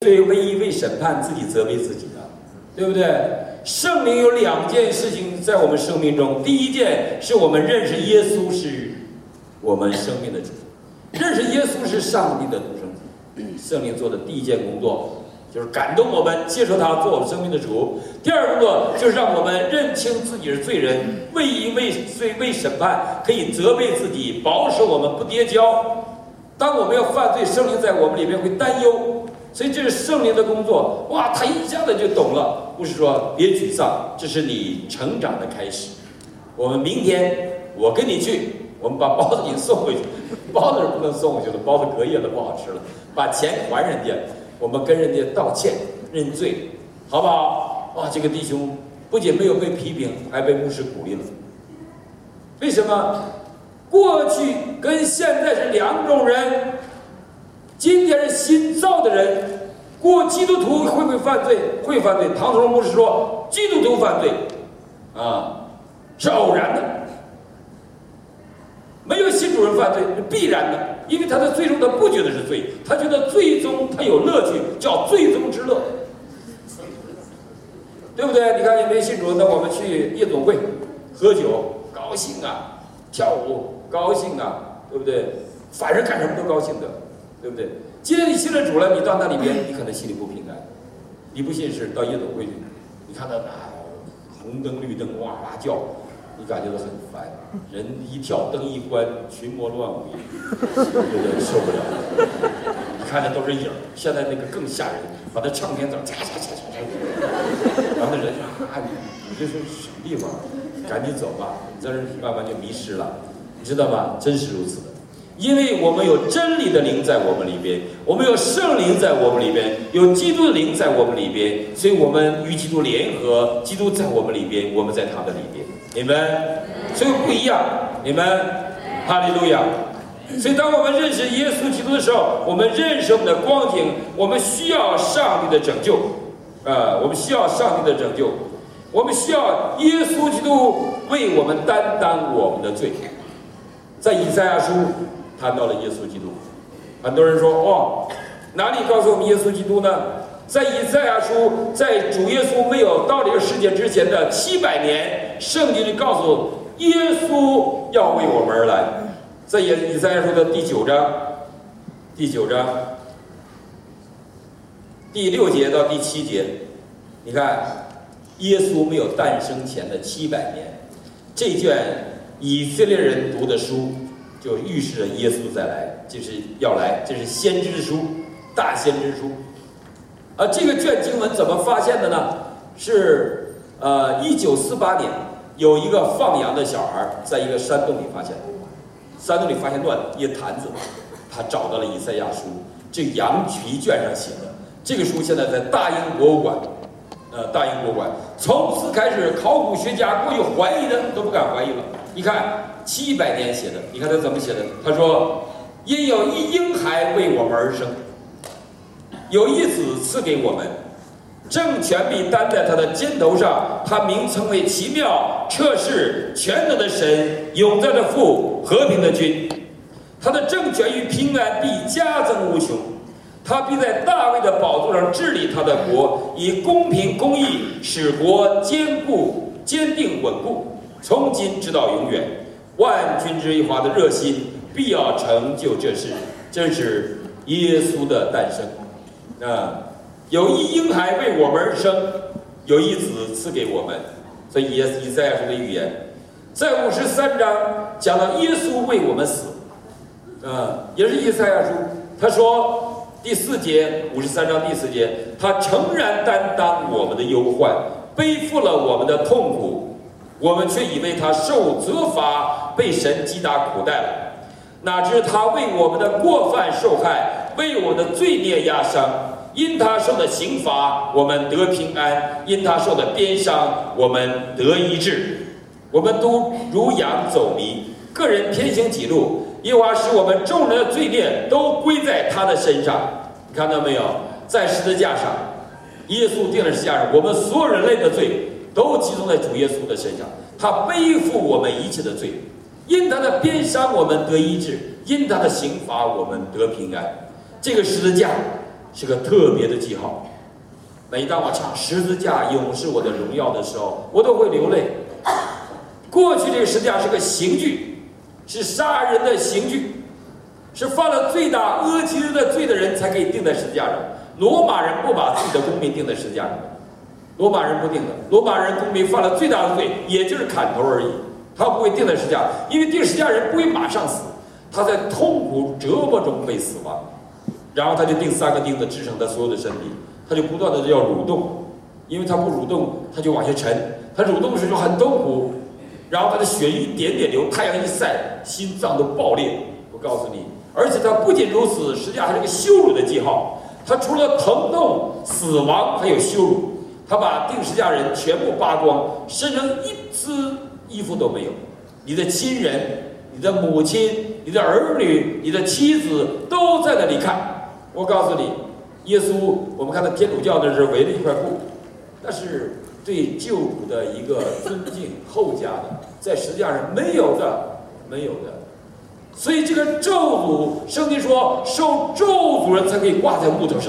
罪唯一为审判自己责备自己的，对不对？圣灵有2件事情在我们生命中，第一件是我们认识耶稣是我们生命的主，认识耶稣是上帝的独生子。圣灵做的第一件工作就是感动我们接受他做我们生命的主。第二工作就是让我们认清自己是罪人，为审判可以责备自己，保守我们不跌跤。当我们要犯罪，圣灵在我们里面会担忧，所以这是圣灵的工作。哇，他一下子就懂了，不是说别沮丧，这是你成长的开始。我们明天我跟你去，我们把包子给你送回去，包子是不能送回去的，包子隔夜的不好吃了，把钱还人家，我们跟人家道歉认罪，好不好？哇，这个弟兄不仅没有被批评，还被牧师鼓励了。为什么？过去跟现在是2种人，今天是新造的人。基督徒会不会犯罪？会犯罪。唐同牧师说，基督徒犯罪是偶然的，没有新主人犯罪是必然的，因为他的最终他不觉得是罪，他觉得最终他有乐趣，叫最终之乐，对不对？你看有没有新主人？那我们去夜总会喝酒，高兴啊，跳舞高兴啊，对不对？反正干什么都高兴的，对不对？今天你信了主了，你到那里边，你可能心里不平安。你不信是到夜总会去，你看到红灯绿灯哇哇叫，你感觉到很烦。人一跳，灯一关，群魔乱舞，觉得受不了。你看的都是影儿，现在那个更吓人，把那唱片走，嚓嚓嚓嚓嚓，然后那人你这是什么地方？赶紧走吧，你在这慢慢就迷失了，你知道吗？真是如此的。因为我们有真理的灵在我们里边，我们有圣灵在我们里边，有基督的灵在我们里边，所以我们与基督联合，基督在我们里边，我们在他的里边，你们，所以不一样，你们，哈利路亚。所以当我们认识耶稣基督的时候，我们认识我们的光景，我们需要上帝的拯救，我们需要上帝的拯救，我们需要耶稣基督为我们担当我们的罪。在以赛亚书谈到了耶稣基督，很多人说哪里告诉我们耶稣基督呢？在以赛亚书，在主耶稣没有到这个世界之前的700年，圣经里告诉耶稣要为我们而来。在以赛亚书的第9章第6节到第7节，你看耶稣没有诞生前的700年，这卷以色列人读的书就预示着耶稣再来，就是要来，这是先知书，大先知书。这个卷经文怎么发现的呢？是1948年有一个放羊的小孩在一个山洞里发现的，山洞里发现乱一个坛子，他找到了以赛亚书，这羊皮卷上写的。这个书现在在大英博物馆，从此开始，考古学家过去怀疑的都不敢怀疑了。你看700年写的，你看他怎么写的？他说：“因有一婴孩为我们而生，有一子赐给我们，政权必担在他的肩头上，他名称为奇妙、彻世、全能的神，永在的父，和平的君。他的政权与平安必加增无穷。他必在大卫的宝座上治理他的国，以公平公义使国坚定稳固，从今直到永远。万军之耶和华的热心必要成就这事。”这是耶稣的诞生。有一婴孩为我们而生，有一子赐给我们。所以以赛亚书的预言，在53章讲到耶稣为我们死，也是以赛亚书。他说第4节，53章第4节，他诚然担当我们的忧患，背负了我们的痛苦，我们却以为他受责罚，被神击打苦待了。哪知他为我们的过犯受害，为我们的罪孽压伤。因他受的刑罚，我们得平安；因他受的鞭伤，我们得医治。我们都如羊走迷，个人偏行己路。耶和华使我们众人的罪孽都归在他的身上。你看到没有？在十字架上，耶稣钉在十字架上，我们所有人类的罪都集中在主耶稣的身上，他背负我们一切的罪。因他的鞭伤，我们得医治；因他的刑罚，我们得平安。这个十字架是个特别的记号。每当我唱十字架永是我的荣耀的时候，我都会流泪。过去这个十字架是个刑具，是杀人的刑具，是犯了最大恶极的罪的人才可以钉在十字架上。罗马人不把自己的公民钉在十字架上，罗马人不定的。罗马人公民犯了最大的罪，也就是砍头而已，他不会钉在十字架，因为钉十字架人不会马上死，他在痛苦折磨中被死亡，然后他就钉3个钉子支撑他所有的身体，他就不断的要蠕动，因为他不蠕动他就往下沉，他蠕动的时候很痛苦，然后他的血一点点流，太阳一晒，心脏都爆裂。我告诉你，而且他不仅如此，实际上还是个羞辱的记号。他除了疼痛、死亡，还有羞辱。他把钉十字架人全部扒光，身上一丝衣服都没有。你的亲人、你的母亲、你的儿女、你的妻子都在那里看。我告诉你，耶稣，我们看到天主教的是围了一块布，那是对救主的一个尊敬后加的，在十字架上没有的，没有的。所以这个咒诅，圣经说受咒诅人才可以挂在木头上。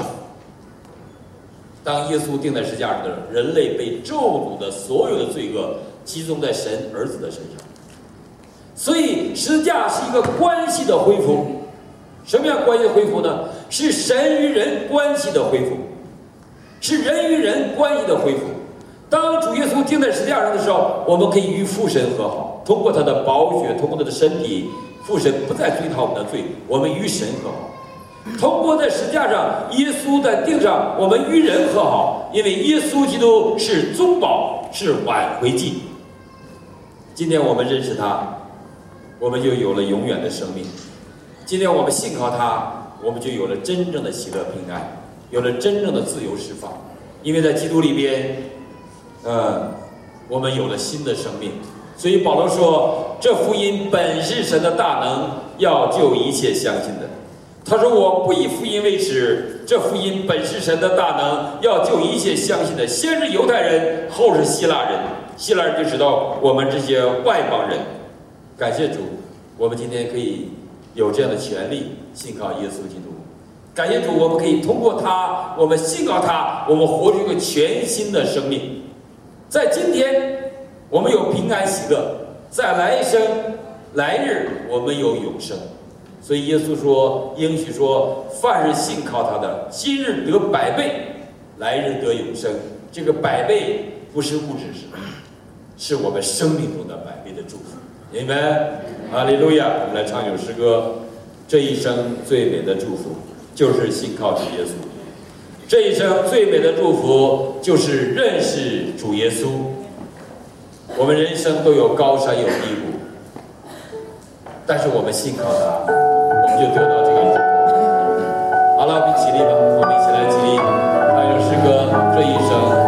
当耶稣钉在十字架上的人类被咒诅的所有的罪恶集中在神儿子的身上。所以十字架是一个关系的恢复。什么样关系的恢复呢？是神与人关系的恢复，是人与人关系的恢复。当主耶稣钉在十字架上的时候，我们可以与父神和好，通过他的宝血，通过他的身体，父神不再追讨我们的罪，我们与神和好。通过在十字架上，耶稣在钉上，我们与人和好，因为耶稣基督是中保，是挽回祭。今天我们认识他，我们就有了永远的生命。今天我们信靠他，我们就有了真正的喜乐平安，有了真正的自由释放。因为在基督里边，我们有了新的生命。所以保罗说，这福音本是神的大能，要救一切相信的。他说，我不以福音为耻，这福音本是神的大能，要救一切相信的，先是犹太人，后是希腊人。希腊人就知道我们这些外邦人。感谢主，我们今天可以有这样的权利信靠耶稣基督。感谢主，我们可以通过他，我们信靠他，我们活出一个全新的生命。在今天我们有平安喜乐，在来生来日我们有永生。所以耶稣说，应许说，凡是信靠他的，今日得100倍，来日得永生。这个100倍不是物质上，是我们生命中的100倍的祝福。阿们，哈利路亚！我们来唱一首诗歌，这一生最美的祝福就是信靠主耶稣。这一生最美的祝福就是认识主耶稣。我们人生都有高山有低谷，但是我们信靠他，我们就得到这个祝福。好了，我们起立吧，我们一起来起立，唱一首诗歌，这一生。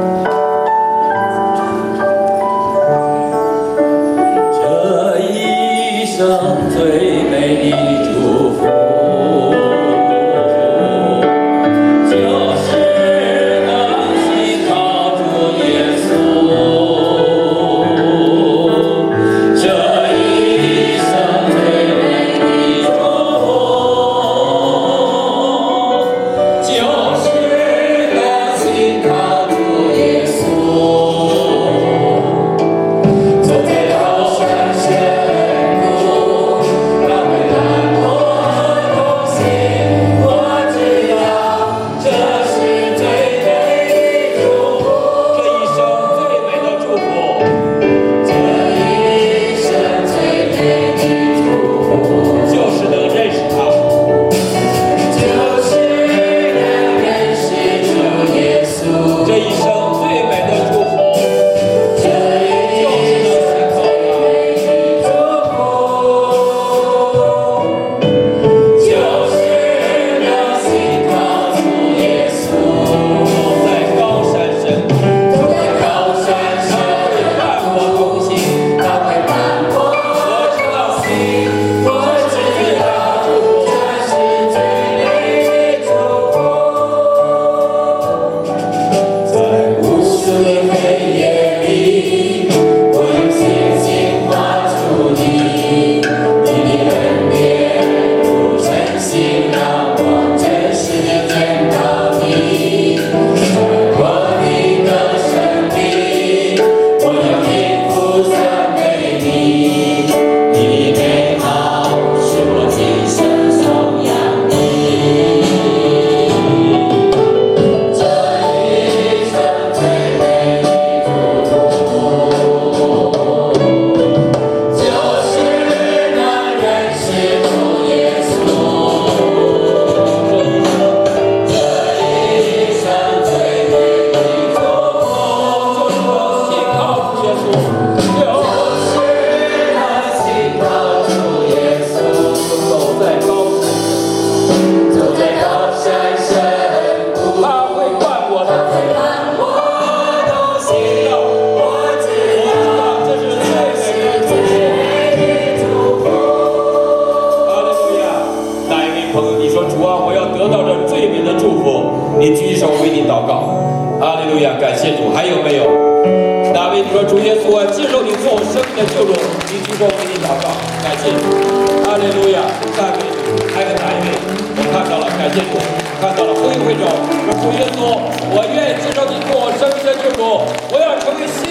这一生最美的祝福。 手为你祷告。哈利路亚，感谢主。还有没有？大卫说：“主耶稣，我接受你做我生命的救主，你举手为你祷告。”感谢主。哈利路亚，赞美主。还有哪一位？我看到了，感谢主，看到了。挥挥手，说：“主耶稣，我愿意接受你做我生命的救主，我要成为新